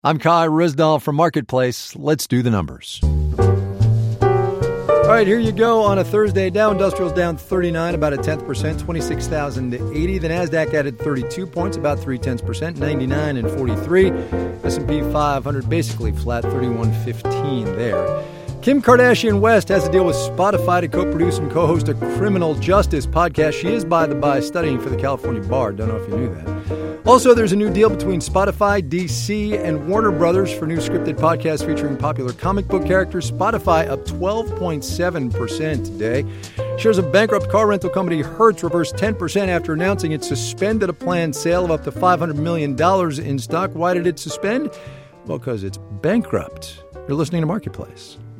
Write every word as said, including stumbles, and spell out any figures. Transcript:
I'm Kai Ryssdal from Marketplace. Let's do the numbers. All right, here you go on a Thursday. Dow Industrial's down thirty-nine, about a tenth percent, twenty-six thousand eighty. The Nasdaq added thirty-two points, about three tenths percent, ninety-nine and forty-three. S and P five hundred basically flat, thirty-one fifteen there. Kim Kardashian West has a deal with Spotify to co-produce and co-host a criminal justice podcast. She is, by the by, studying for the California bar. Don't know if you knew that. Also, there's a new deal between Spotify, D C, and Warner Brothers for new scripted podcasts featuring popular comic book characters. Spotify up twelve point seven percent today. Shares of bankrupt car rental company Hertz reversed ten percent after announcing it suspended a planned sale of up to five hundred million dollars in stock. Why did it suspend? Well, because it's bankrupt. You're listening to Marketplace.